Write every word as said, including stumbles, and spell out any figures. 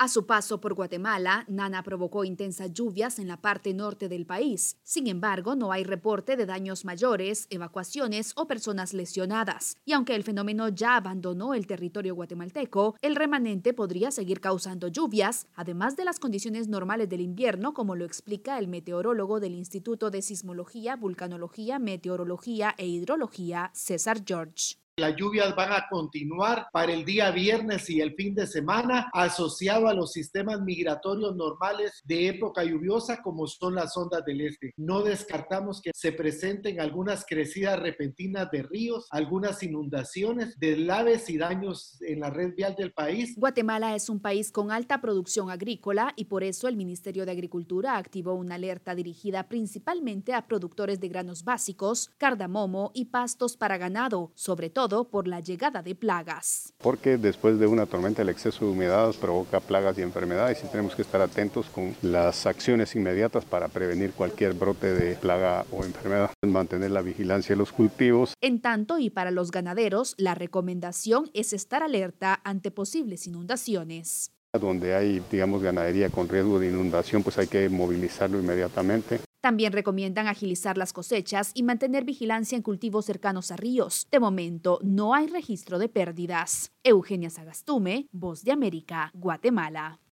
A su paso por Guatemala, Nana provocó intensas lluvias en la parte norte del país. Sin embargo, no hay reporte de daños mayores, evacuaciones o personas lesionadas. Y aunque el fenómeno ya abandonó el territorio guatemalteco, el remanente podría seguir causando lluvias, además de las condiciones normales del invierno, como lo explica el meteorólogo del Instituto de Sismología, Vulcanología, Meteorología e Hidrología, César George. Las lluvias van a continuar para el día viernes y el fin de semana, asociado a los sistemas migratorios normales de época lluviosa, como son las ondas del este. No descartamos que se presenten algunas crecidas repentinas de ríos, algunas inundaciones, deslaves y daños en la red vial del país. Guatemala es un país con alta producción agrícola y por eso el Ministerio de Agricultura activó una alerta dirigida principalmente a productores de granos básicos, cardamomo y pastos para ganado, sobre todo por la llegada de plagas. Porque después de una tormenta el exceso de humedad provoca plagas y enfermedades y tenemos que estar atentos con las acciones inmediatas para prevenir cualquier brote de plaga o enfermedad. Mantener la vigilancia de los cultivos. En tanto, y para los ganaderos, la recomendación es estar alerta ante posibles inundaciones. Donde hay, digamos, ganadería con riesgo de inundación, pues hay que movilizarlo inmediatamente. También recomiendan agilizar las cosechas y mantener vigilancia en cultivos cercanos a ríos. De momento, no hay registro de pérdidas. Eugenia Sagastume, Voz de América, Guatemala.